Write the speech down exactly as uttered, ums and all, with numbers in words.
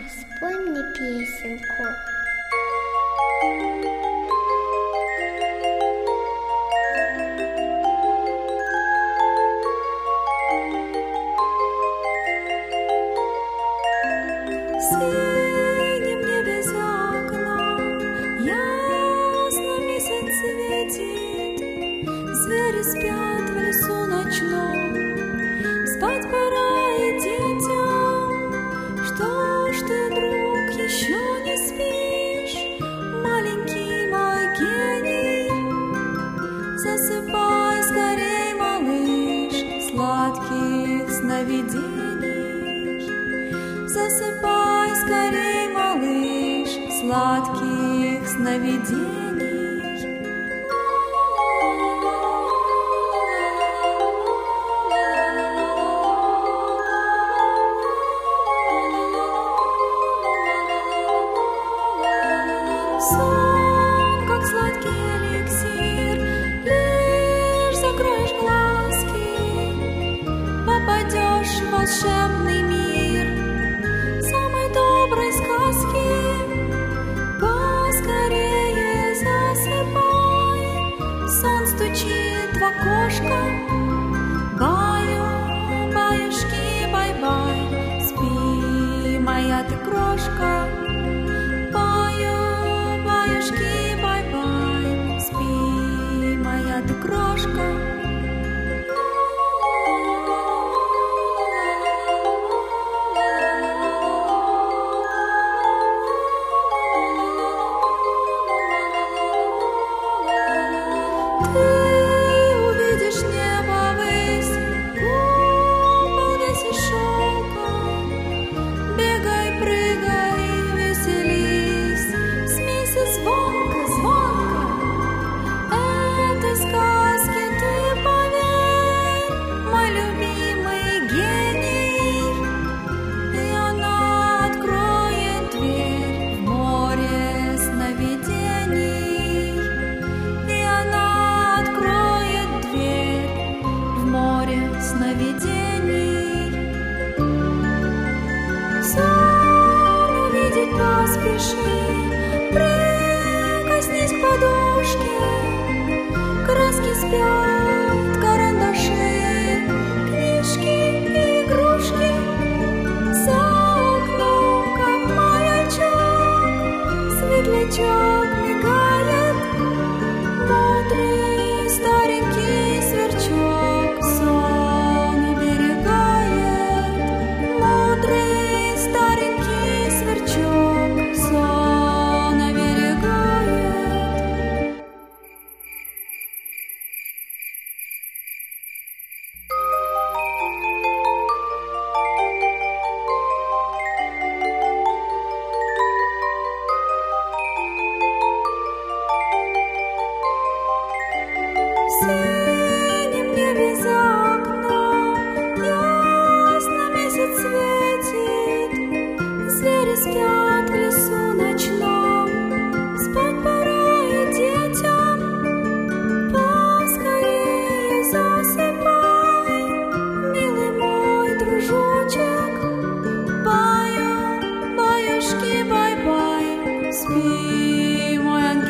спой мне песенку. В синем небе за окном ясно месяц светит, звери спят в лесу ночном, спать пора и детям. Что ж ты, друг, еще не спишь, маленький мой гений? Засыпай скорей, малыш, сладких сновидений. Засыпай скорей, малыш, сладких сновидений. Сон, как сладкий эликсир, лишь закроешь глазки, попадешь в волшебный мир самой доброй сказки. Поскорее засыпай, сон стучит в окошко. Баю, баюшки, бай-бай, спи, моя ты крошка. Баю, баюшки, бай-бай, спи, моя ты крошка. Ты увидишь небо ввысь, купол весь из шелка. Бегай, прыгай, веселись, смейся звонко, звонко. Этой сказке ты поверь, мой любимый гений, и она откроет дверь в море сновидений. И она откроет дверь в море сновидений. Сон увидеть поспеши, прикоснись к подушке. Краски спят, карандаши, книжки, игрушки. За окном, как маячок, светлячок мигает. Мудрый старенький сверчок сон оберегает. Мудрый старенький сверчок сон оберегает. В синем небе за окном ясно месяц светит, звери спят в лесу ночном, спать пора и детям. Поскорее засыпай, милый мой дружочек. Баю, баюшки, бай-бай, спи, мой ангел.